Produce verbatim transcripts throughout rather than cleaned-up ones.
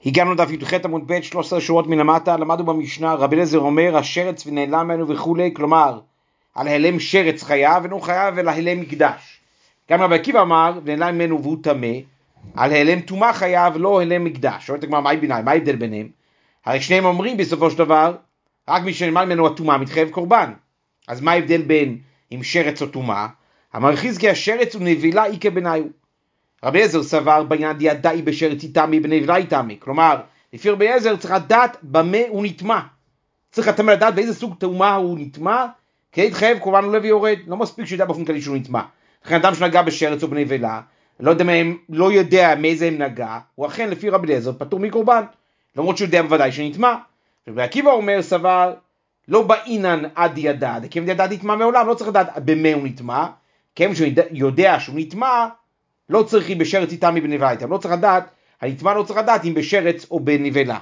הגענו לדף י"ח עמוד ב' שלוש עשרה שורות מלמטה, למדנו במשנה, רבי אליעזר אומר, השרץ ונעלם ממנו וכולי, כלומר, על ההלם שרץ חייב, ואינו חייב אלא הלם מקדש. גם רבי עקיבא אמר, ונעלם ממנו והוא טמא, על ההלם טומאה חייב, לא הלם מקדש. שואלת הגמרא, מה הביניים? מה ההבדל ביניהם? הרי שניהם אומרים בסופו של דבר, רק מי שנעלם ממנו הטומאה מתחייב קורבן. אז מה ההבדל בין עם שרץ או טומאה? אמר חזקיה, השרץ הוא נבילה איקה בניו. רבי אליעזר סבר בעניין דידאי בשרץ יטמא בנבילה יטמא. כלומר, לפי רבי אליעזר צריך לדעת במה הוא נטמא. צריך לתמא לדעת באיזה סוג טומאה הוא נטמא, כדי להתחייב קורבן עולה ויורד. לא מספיק שידע באופן כללי שהוא נטמא. לכן אדם שנגע בשרץ או בנבילה, לא יודע, מהם, לא יודע מאיזה הם נגע, הוא אכן לפי רבי אליעזר פטור מקורבן, למרות שהוא יודע בוודאי שנטמא. רבי עקיבא אומר סבר, לא באינן עד ידע, כי אם ידע נטמא מעולם, לא צריך לדעת במה הוא נטמא, כי אם שהוא יודע שהוא נטמא, לא צריך אם בשרץ יטמא בנבילה יטמא, לא צריך לדעת, הנטמא לא צריך לדעת אם בשרץ או בנבילה.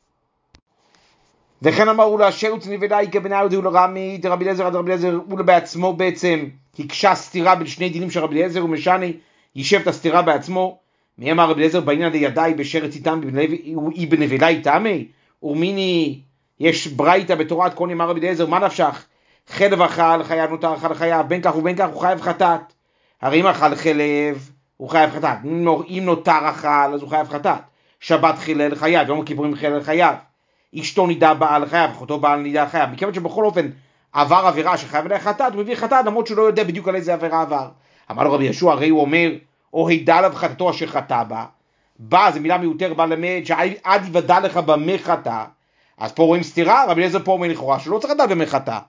וכן אמרו לה, שרץ נבילה היא כבניו דהוא לרמי, דרבי אליעזר עד רבי אליעזר, הוא בעצמו בעצם הקשה סתירה בין שני דינים של רבי אליעזר, ומשנה יישב את הסתירה בעצמו. מי אמר רבי אליעזר בעניין דידאי בשרץ יטמא היא בנבילה יטמא? ומיני יש ברייתא בתורת כהנים אמר רבי אליעזר, מה נפשך? חלב אכל חייב נותר אכל חייב, בין כך ובין כך הוא חייב חטאת. הרי אם אכל חלב הוא חייב חטאת, אם נותר אכל אז הוא חייב חטאת. שבת חילל חייב, יום הכיפורים חילל חייב. אשתו נידה בעל חייב, אחותו בעל נידה חייב. מכיוון שבכל אופן עבר עבירה שחייב עליה חטאת, הוא מביא חטאת למרות שהוא לא יודע בדיוק על איזה עבירה עבר. אמר לו רבי ישוע, הרי הוא אומר, או הידע עליו חטאתו אשר חטא בה. בא, זו מילה מיותר, בא למד, שעד יוודע לך במה חטא. אז פה רואים סתירה, רבי אליעזר פה אומר לכאורה, שלא צריך לדעת במה חטא.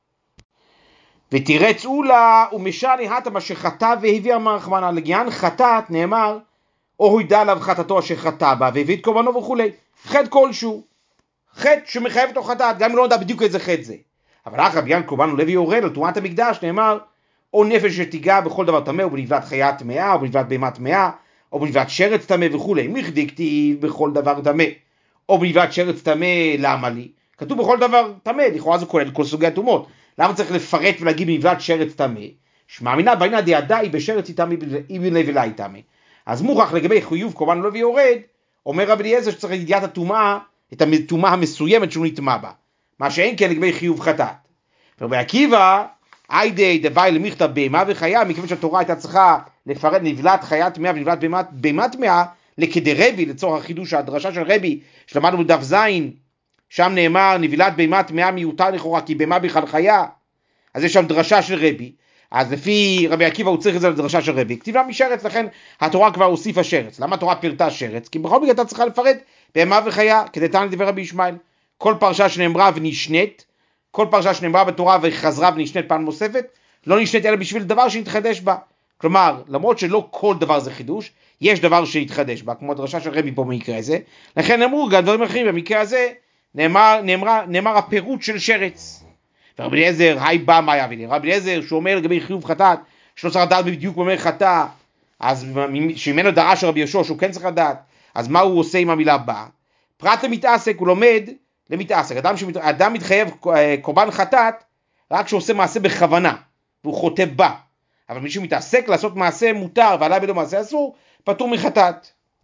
ותירץ אולה, ומשנה הטה שחטא והביא רחמנא, לעניין חטאת נאמר, או הידע עליו חטאתו אשר חטא בה, והביא את קורבנו וכולי. חטא כלשהו. חטא שמחייב אותו חטאת, גם אם לא יודע בדיוק איזה חטא זה. אבל אחר בעניין קורבן עולה ויורד על טומאת המקדש נאמר, או נפש שתיגע בכל דבר טמא, או בנבלת חיה טמאה, או בנבלת בהמה טמאה, או בנבלת שרץ טמא וכולי. מכדי כתיב בכל דבר טמא, או בנבלת שרץ טמא, למה לי? כתוב בכל דבר טמא, לכאורה זה כולל כל סוגי הטומאות. למה צריך לפרט ולהגיד בנבלת שרץ טמא? שמאמינה בעניין דידאי בשרץ יטמא היא בנבילה יטמא. אז מוכח לגבי חיוב קורבן עולה ויורד, אומר רבי אליעזר שצריך ידיעת הטומאה, את הטומאה המסוימת שהוא נטמא בה. מה שאין כן לגבי חיוב חטאת. ורבי עקיבא, איידי דבאי למכתב בהמה וחיה, מכיוון שהתורה הייתה צריכה לפרט נבלת חיה טמאה ונבלת בהמה טמאה, לכדרבי, לצורך החידוש הדרשה של רבי, שלמדנו בדף זין, שם נאמר נבלת בהמה טמאה מיותר לכאורה, כי בהמה בכלל חיה, אז יש שם דרשה של רבי, אז לפי רבי עקיבא הוא צריך את זה לדרשה של רבי, כתיבה משרץ, לכן התורה כבר הוסיפה שרץ. למה התורה פירטה שרץ? כי בכל מקרה אתה צריכה לפרט בהמה וחיה, כדי תענה דבר רבי ישמעאל. כל פרשה שנאמרה ונשנית, כל פרשה שנאמרה בתורה וחזרה ונשנית פעם נוספת, לא נשנית אלא בשביל דבר שהתחדש בה. כלומר, למרות שלא כל דבר זה חידוש, יש דבר שהתחדש בה, כמו הדרשה של רבי פה במקרה הזה, לכן אמרו גם דברים אחרים, במקרה הזה נאמר, נאמר, נאמר הפירוט של שרץ. ורבי אליעזר, היי בא מה יביא לי? רבי אליעזר, שהוא אומר לגבי חיוב חטאת, שלא צריך לדעת בדיוק במה חטא, אז שממנו דרש רבי יהושע שהוא כן צריך לדעת, אז מה הוא עושה עם המילה בא? פרט למתעסק, הוא לומד למתעסק. אדם, שמת, אדם מתחייב קורבן חטאת, רק כשעושה מעשה בכוונה, והוא חוטא בה. אבל מי שמתעסק לעשות מעשה מותר, ועליו בלא מעשה אסור, פטור מחטאת.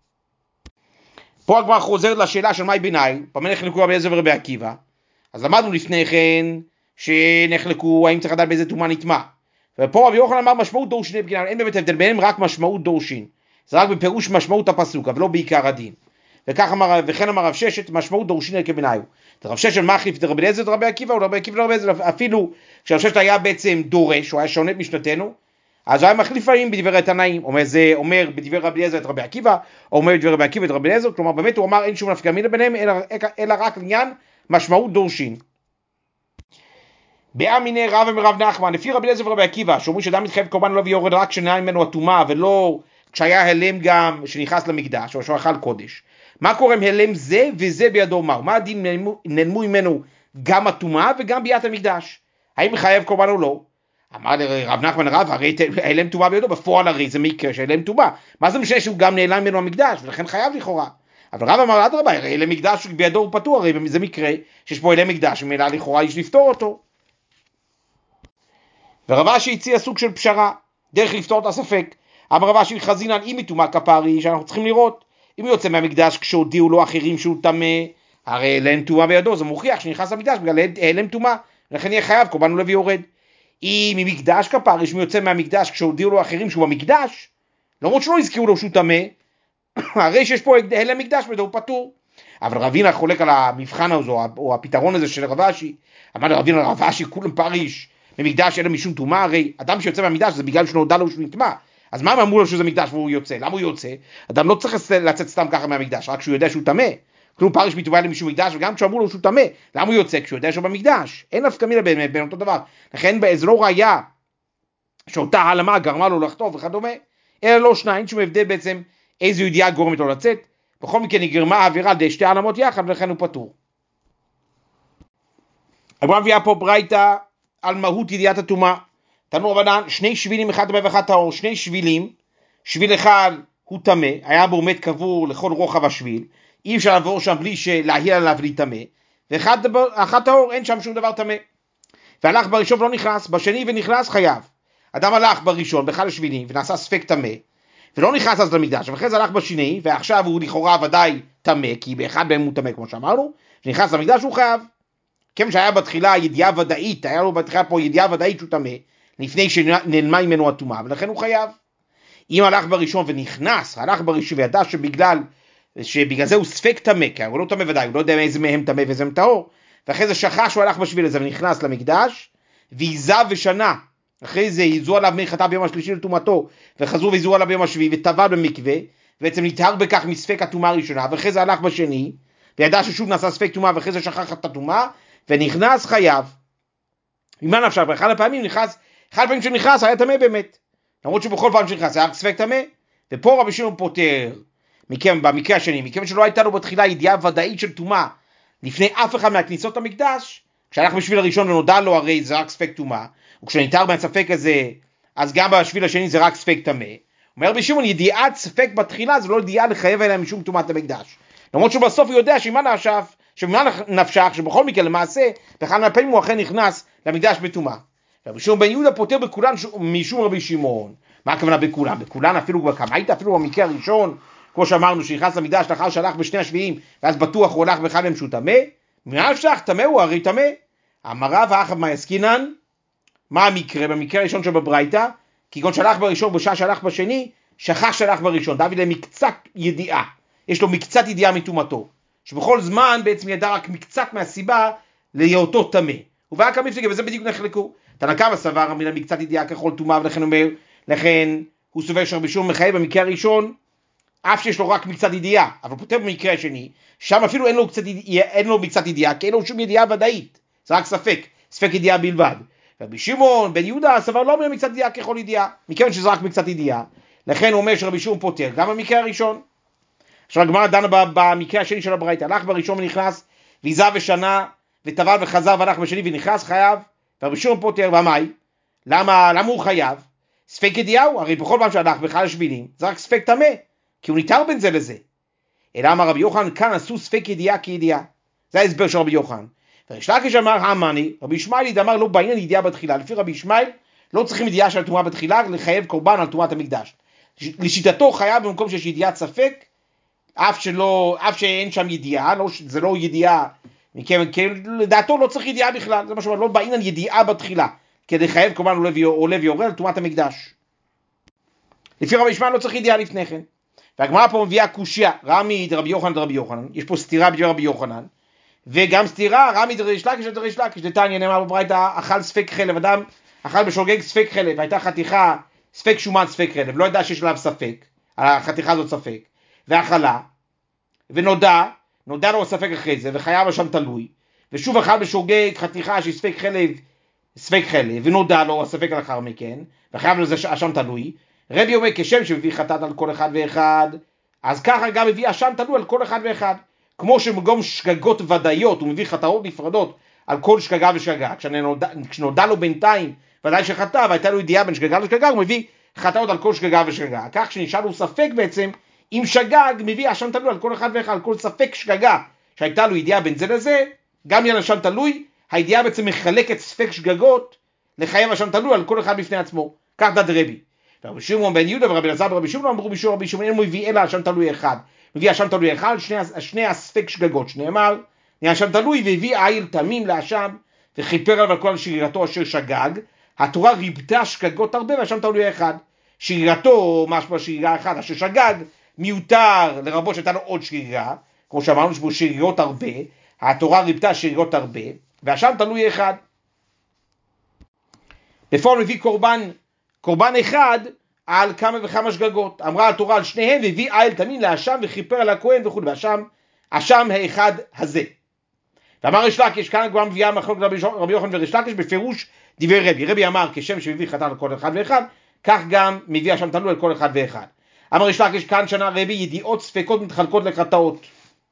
פה הגמרא חוזרת לשאלה של מהי ביניים, פעם נחלקו רבי אליעזר ורבי עקיבא, אז למדנו לפני כן, שנחלקו האם צריך לדעת באיזה טומאה נטמא. ופה רבי יוחנן אמר משמעות דורשין בגלל, אין באמת הבדל ביניהם, רק משמעות דורשין. זה רק בפירוש משמעות הפסוק, אבל לא בעיקר הדין. וכך אמר, וכן אמר רב ששת, משמעות דורשין כבניו. רב ששת מחליף את רבי אליעזר את רבי עקיבא, ורבי עקיבא לרבי אליעזר, אפילו כשרב ששת היה בעצם דורש, הוא היה שונה את משנתנו, אז הוא היה מחליף פעמים בדברי תנאים, אומר, זה אומר בדברי רבי אליעזר את רבי עקיבא, או אומר בדברי רבי עקיבא את רבי אליעזר, כלומר באמת הוא אמר אין שום נפקא מינה ביניהם, אלא, אלא רק עניין משמעות דורשין. באמיני רב ומרב נחמן, לפי רבי אליעזר ורבי עקיבא, שאומרים שאדם מתחייב קורבן לא ויורד רק כשנעלם ממנו הטומאה, ולא כשהיה הלם גם שנכנס למקדש, או שהוא אכל קודש. מה קורה עם הלם זה וזה בידו מר? מה הדין נעלמו, נעלמו ממנו גם הטומאה וגם ביאת המקדש? האם מחייב קורבן או לא? אמר לרב נחמן רב, הרי הלם טומאה בידו, בפועל הרי זה מקרה שהלם טומאה. מה זה משנה שהוא גם נעלם ממנו המקדש, ולכן חייב לכאורה. אבל רב אמר אדרבה, הרי הלם מקדש בידו הוא פטור, הרי זה מקרה שיש פה הלם מקדש, ומילא לכאורה יש לפתור אותו. ורב אשי הציע סוג של פשרה, דרך לפתור את הספק. אמר רב אשי חזינן אם מטומאה כפרי, שאנחנו צריכים לראות, אם הוא יוצא מהמקדש כשהודיעו לו אחרים שהוא טמא, הרי העלם טומאה בידו, זה מוכיח שנכנס למקדש בגלל העלם טומאה, לכן יהיה חייב קורבן עולה ויורד. אם ממקדש כפר, יש מי יוצא מהמקדש כשהודיעו לו אחרים שהוא במקדש, למרות שלא הזכירו לו שהוא טמא, הרי שיש פה העלם מקדש בידו, הוא פטור. אבל רבינה חולק על המבחן הזה, או הפתרון הזה של רב אשי, אמר לרבינה, רב אשי כולם פריש, במקדש אין לו משום טומאה, הרי אדם שיוצא מהמקדש זה בגלל שנודע לו שהוא נטמא, אז מה הם אמרו לו שזה מקדש והוא יוצא? למה הוא יוצא? אדם לא צריך לצאת סתם ככה מהמקדש, רק כשהוא יודע שהוא טמא. כלום פריש מתובע למישהו מקדש, וגם כשאמרו לו שהוא טמא, למה הוא יוצא? כשהוא יודע שהוא במקדש. אין נפקא מינה באמת בין אותו דבר. לכן זה לא ראיה שאותה העלמה גרמה לו לחטוף וכדומה, אלא לא שניים, שהוא הבדל בעצם איזו ידיעה גורמת לו לצאת. בכל מקרה נגרמה האווירה די שתי העלמות יחד, ולכן הוא פטור. הגמרא מביאה פה ברייתא על מהות ידיעת הטומאה. תנו רבנן, שני שבילים, אחד טמא ואחד טהור, שני שבילים, שביל אחד הוא טמא, היה בו מת קבור לכל רוחב השביל, אי אפשר לעבור שם בלי להעיל עליו להיטמא, ואחד טהור אין שם שום דבר טמא. והלך בראשון ולא נכנס, בשני ונכנס חייב. אדם הלך בראשון באחד השבילים ונעשה ספק טמא, ולא נכנס אז למקדש, ואחרי זה הלך בשני, ועכשיו הוא לכאורה ודאי טמא, כי באחד מהם הוא טמא כמו שאמרנו, ונכנס למקדש הוא חייב. כיוון שהיה בתחילה ידיעה ודאית, היה לו בתחילה פה ידיעה ודאית שהוא טמא, לפני שנעלמה ממנו הטומאה, ולכן הוא חייב. אם הלך בראשון ונכנס, הלך בראשון וידע שבגלל, שבגלל זה הוא ספק טמא, כי הוא לא טמא ודאי, הוא לא יודע איזה מהם טמא ואיזה מהם טהור, ואחרי זה שכח שהוא הלך בשביל הזה ונכנס למקדש, ועיזב ושנה, אחרי זה יזו עליו מי חטא ביום השלישי לטומאתו, וחזרו ויזו עליו ביום השביעי, וטבל במקווה, ובעצם נטהר בכך מספק הטומאה הראשונה, ואחרי זה הלך בשני, וידע ששוב נעשה ספק טומאה, ואחרי זה שכח את הטומאה, ונכנס חייב. ממה נפשך? באחד הפעמים נכנס, אחד הפעמים שנכנס היה טמא באמת, למרות שבכל פעם שנכנס היה ספק טמא, ופה רבי שמעון פוטר, מכם, במקרה השני, מכיוון שלא הייתה לו בתחילה ידיעה ודאית של טומאה, לפני אף אחד מהכניסות למקדש, כשהלך בשביל הראשון ונודע לו הרי זה רק ספק טומאה, וכשנתאר מהספק הזה, אז גם בשביל השני זה רק ספק טמא. אומר רבי שמעון, ידיעת ספק בתחילה זה לא ידיעה לחייב אליה משום טומאת המקדש. למרות שבסוף הוא יודע שממה נפשך, שממה נפשך, שבכל מקרה למעשה, באחד מהפעמים הוא אכן נכנס למקדש בטומאה. רבי שמעון בן יהודה פוטר בכולן משום רבי שמעון. מה הכוונה בכולן? בכולן אפילו בקמאית, אפילו במקרה הראשון, כמו שאמרנו, שנכנס למקדש לאחר שהלך בשני השביעים, ואז בטוח הוא הלך באחד מהם שהוא טמא. ממה נפשך? טמא הוא הרי טמא. אמר רב האחד מעסקינן, מה המקרה? במקרה הראשון שבברייתא, כגון שהלך בראשון בשעה שהלך בשני, שכח שהלך בראשון, דוד להם מקצת ידיעה, יש לו מקצת ידיעה מטומאתו, שבכל זמן בעצם ידע רק מקצת מהסיבה להיותו טמא. ובא כמפלגה, וזה בדיוק נחלקו. תנא קמא סבר מן המקצת ידיעה ככל טומאה, ולכן אומר, לכן הוא סובר שרבי שמעון מחייב במקרה הראשון, אף שיש לו רק מקצת ידיעה, אבל פוטר במקרה השני, שם אפילו אין לו, קצת, אין לו מקצת ידיעה, כי אין לו שום ידיעה ודאית, זה רק ספק, ספק ידיעה בלבד. רבי שמעון בן יהודה סבר לא מן המקצת ידיעה ככל ידיעה, מכיוון שזה רק מקצת ידיעה, לכן הוא אומר שרבי שמעון פוטר גם במקרה הראשון. עכשיו הגמרא דנה במקרה השני של הברייתא, הלך בראשון ונכנס, ועיזב ושנה, וטבל וחזר והלך בשני ונכנס חייב, ורבי שמעון פוטר. ומאי? למה, למה הוא חייב? ספק ידיעה הוא, הרי בכל פעם שהלך באחד השבילים, זה רק ספק טמא, כי הוא ניתר בין זה לזה. אלא אמר רבי יוחנן, כאן עשו ספק ידיעה כידיעה. זה ההסבר של רבי יוחנן. וריש לקיש אמר, המאני, רבי ישמעאל אמר לא בעניין ידיעה בתחילה. לפי רבי ישמעאל לא צריכים ידיעה של הטומאה בתחילה לחייב קורבן על טומאת המקדש. לשיטתו חייב במקום שיש ידיעת ספק, אף שלא, אף שאין שם ידיעה, לא, זה לא ידיעה, לדעתו לא צריך ידיעה בכלל. זה מה שאומר, לא בעניין ידיעה בתחילה, כדי לחייב קורבן עולה ויורד על טומאת המקדש. לפי רבי ישמעאל לא צריך ידיעה לפני כן. והגמרא פה מביאה קושיה, רמי דרבי יוחנן דרבי יוחנן, יש פה סתירה בדבר רבי יוחנן, וגם סתירה, רמי דריש לקיש דריש לקיש, דתניא נאמר בברייתא, אכל ספק חלב, אדם אכל בשוגג ספק חלב, הייתה חתיכה ספק שומן ספק חלב, לא ידע שיש עליו ספק, החתיכה הזאת ספק, ואכלה, ונודע, נודע לו ספק אחרי זה, וחייב שם תלוי, ושוב אכל בשוגג חתיכה שהיא ספק חלב, ספק חלב, ונודע לו הספק לאחר מכן, וחייב לזה שם תלוי. רבי אומר כשם שמביא חטאת על כל אחד ואחד, אז ככה גם מביא אשם תלוי על כל אחד ואחד, כמו שמגום שגגות ודאיות הוא מביא חטאות נפרדות על כל שגגה ושגגה, כשנודע, כשנודע לו בינתיים ודאי שחטא והייתה לו ידיעה בין שגגה לשגגה, הוא מביא חטאות על כל שגגה ושגגה. כך שנשאר לו ספק בעצם אם שגג, מביא אשם תלוי על כל אחד ואחד, על כל ספק שגגה שהייתה לו ידיעה בין זה לזה, גם יהיה אשם תלוי, הידיעה בעצם מחלקת ספק שגגות לחייב אשם תלוי על כל אחד בפני עצמו. כך דעת רבי. רבי שמעון בן יהודה ורבי אלעזר ורבי שמעון אמרו בשור רבי שמעון אין מביא אלא אשם תלוי אחד, מביא אשם תלוי אחד, שני, שני הספק שגגות, שנאמר, אשם תלוי והביא עיל תמים לאשם, וכיפר עליו על כל שרירתו אשר שגג, התורה ריבתה שגגות הרבה, ואשם תלוי אחד. שרירתו, משהו שרירה אחד, אשר שגג, מיותר לרבות שהייתה לו עוד שרירה, כמו שאמרנו שבו שרירות הרבה, התורה ריבתה שרירות הרבה, ואשם תלוי אחד. בפועל מביא קורבן, קורבן אחד על כמה וכמה שגגות. אמרה התורה על שניהם, והביא עיל תמים לאשם וכיפר על הכהן וכו', ואשם, אשם האחד הזה. ואמר ריש לקיש, כאן כבר מביאה מחלוקת רבי יוחנן וריש לקיש בפירוש דברי רבי. רבי אמר כשם שמביא חטאת על כל אחד ואחד, כך גם מביא אשם תלוי על כל אחד ואחד. אמר ריש לקיש, כאן שנה רבי ידיעות ספקות מתחלקות לחטאות.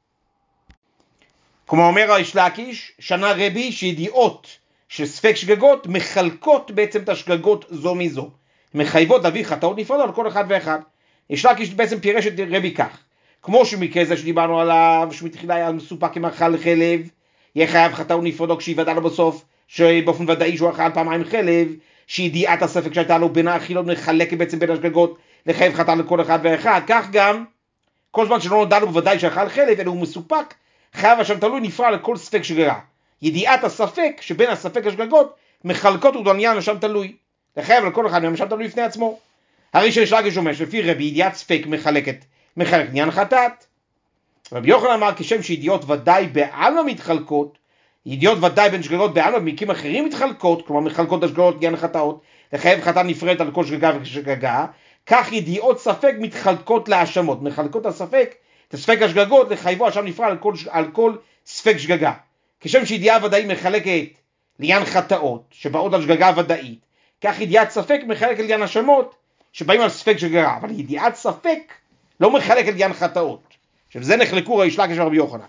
כמו אומר ריש לקיש, שנה רבי שידיעות של ספק שגגות מחלקות בעצם את השגגות זו מזו, מחייבות להביא חטאות נפרדות על כל אחד ואחד. ריש לקיש בעצם פירש את רבי כך, כמו שמקרה זה שדיברנו עליו, שמתחילה היה מסופק עם אכל חלב, יהיה חייב חטאות נפרדות כשיוודע לו בסוף, שבאופן ודאי שהוא אכל פעמיים חלב, שידיעת הספק שהייתה לו בין האכילות מחלקת בעצם בין השגגות, לחייב חטאת לכל אחד ואחד. כך גם, כל זמן שלא נודע לו בוודאי שאכל חלב, אלא הוא מסופק, חייב אשם תלוי נפרד לכל ספק שגגה. ידיעת הספק שבין הספק השגגות מחלקות אותו עניין אשם תלוי, לחייב לכל אחד מהם אשם תלוי לפני עצמו. הרי שיש לקיש אומר שלפי רבי ידיעת ספק מחלקת, מחלק עניין חטאת. רבי יוחנן אמר כשם שידיעות ודאי בעלמא מתחלקות, ידיעות ודאי בין שגגות בעלמא במקרים אחרים מתחלקות, כלומר מחלקות השגגות עניין חטאות, לחייב חטאת נפרדת על כל שגגה ושגגה, כך ידיעות ספק מתחלקות להאשמות, מחלקות הספק, את הספק השגגות לחייבו אשם נפרד על כל, על כל ספק שגגה. כשם שידיעה ודאית מחלקת לעניין חטאות שבאות על שגגה ודאית, כך ידיעת ספק מחלקת לעניין האשמות שבאים על ספק שגגה, אבל ידיעת ספק לא מחלקת לעניין חטאות. שבזה נחלקו ריש לקיש ורבי יוחנן.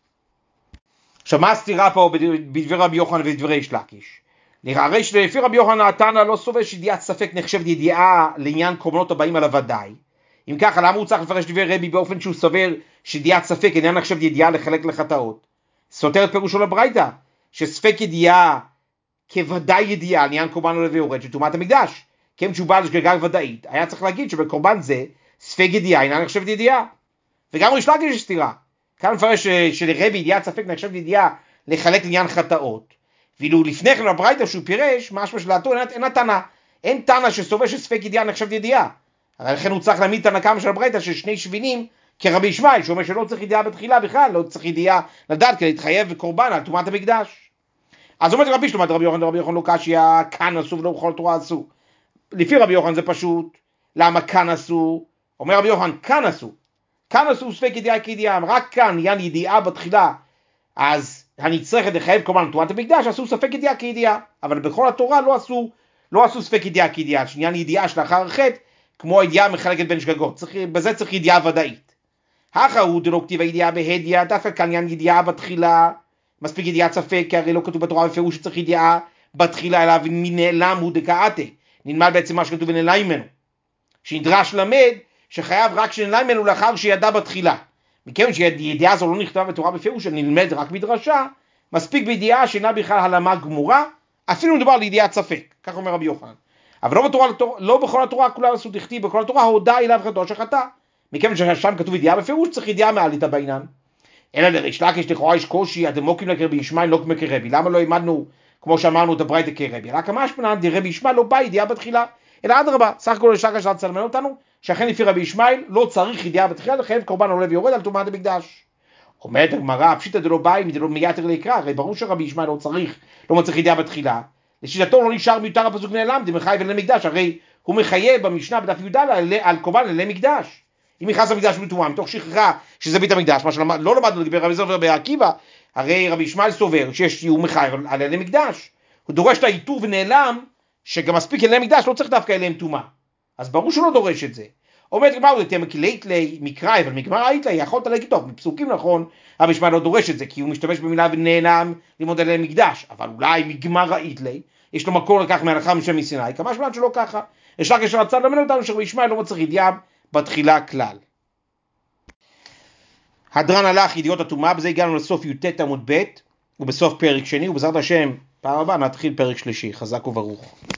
עכשיו מה הסתירה פה בדברי רבי יוחנן ודברי ריש לקיש? הרי שלפי רבי יוחנן התנא לא סובר שידיעת ספק נחשבת ידיעה לעניין קורבנות הבאים על הוודאי. אם ככה, למה הוא צריך לפרש דברי רבי באופן שהוא סובר שידיעת ספק עניין נחשבת ידיעה לחלק לחטאות? סותר את פירושו לברייתא, שספק ידיעה כוודאי ידיעה לעניין קורבן עולה ויורד של טומאת המקדש. כי שהוא בא לשגגה ודאית, היה צריך להגיד שבקורבן זה ספק ידיעה עניין נחשבת ידיעה. וגם ריש לקיש יש סתירה. כאן מפרש שלרבי ידיעת ספק נחשבת ידיעה לחלק לעניין חטאות. ואילו לפני כן בברייתא שהוא פירש, משמע שלדעתו אין התנא. אין תנא שסובר שספק ידיעה נחשבת ידיעה. הרי לכן הוא צריך להעמיד תנא קמא של הברייתא של שני שבינים כרבי ישמעאל, שאומר שלא צריך ידיעה בתחילה בכלל, לא צריך ידיעה לדעת כדי להתחייב בקורבן על טומאת המקדש. אז אומרת רבי שלמה, רבי יוחנן רבי יוחנן לא קשיא, כאן אסור ולא בכל התורה אסור. לפי רבי יוחנן זה פשוט. למה כאן אסור? אומר רבי יוחנן, כאן אסור. כאן אסור ספק ידיעה כידיעה, רק כאן עניין ידיעה בתחילה, אז הנצרכת לחייב קורבן על טומאת המקדש, אסור ספק ידיעה כידיעה, אבל בכל התורה לא אסור, לא אסור ספק ידיעה כידיעה, שעניין ידיעה שלאחר חטא, כמו הידיעה מחלקת בין שגגות, צריך, בזה צריך ידיעה ודאית. האחר הוא דלא כתיב הידיעה בהדיעה, דווקא כאן עניין ידיעה בתחילה, מספיק ידיעת ספק, כי הרי לא כתוב בתורה בפירוש שצריך ידיעה בתחילה, אלא מנעלם הוא דקאתה, נלמד בעצם מה שכתוב ונעלם ממנו, שנדרש למד שחייב רק שנעלם ממנו לאחר שידע בתחילה. מכיוון שידיעה זו לא נכתבה בתורה בפירוש, שנלמד רק מדרשה, מספיק בידיעה שאינה בכלל הלמה גמורה, אפילו מדובר על ידיעת ספק, כך אומר רבי יוחנן. אבל לא, בתורה, לא בכל התורה כולה עשו דכתיב, בכל התורה הודע אליו חטאו שחטא. מכיוון ששם כתוב ידיעה בפירוש, צריך ידיעה מעלית בעניין. אלא לריש לקיש לכאורה יש קושי, הדמוקים לקרבי ישמעאל לא כרבי. למה לא העמדנו, כמו שאמרנו, את הברייתא כרבי? רק המשמען, דרבי ישמעאל לא בא ידיעה בתחילה, אלא אדרבה, סך הכל ריש לקיש רצה ללמד אותנו, שאכן לפי רבי ישמעאל לא צריך ידיעה בתחילה, לחייב קורבן עולה ויורד על טומאת המקדש. אומרת הגמרא, פשיטא דלא באי דלא מייתר ליקרא, הרי ברור שרבי ישמעאל לא צריך, לא מצריך ידיעה בתחילה. לשיטתו לא נשאר מיותר הפסוק נעלם, דמחייב אלי מקדש, הרי הוא מחייב במשנה בדף י"ד על קורבן אלי מקדש. אם נכנס למקדש בטומאה, מתוך שכחה שזה בית המקדש, מה שלא למדנו לגבי רבי זר ורבי עקיבא, הרי רבי ישמעאל סובר שיש הוא מחייב על אלי מקדש. הוא דורש את האיתור ונעלם, שגם מספיק אלי מקדש, לא צריך דווקא אליהם טומאה. אז ברור שהוא לא דורש את זה. אומרת גמרא, הוא יותר מקלית לי מקראי, אבל מגמר היית לי, יכולת להגיד טוב, מפסוקים נכון, רבי ישמעאל לא דורש את זה, כי הוא משתמש במילה ונעלם ללמוד אלי מקדש, אבל אולי מגמר ראית לי, יש לו מקור לכך מהלכה משם מסיני, כמה שמלן שלא ככה. יש רק כשרצה ללמד אותנו שרבי ישמעאל לא מצריך ידיעה בתחילה כלל. הדרן הלך ידיעות הטומאה, בזה הגענו לסוף י"ט עמוד ב' ובסוף פרק שני, ובעזרת השם פעם הבאה נתחיל פרק שלישי. חזק וברוך.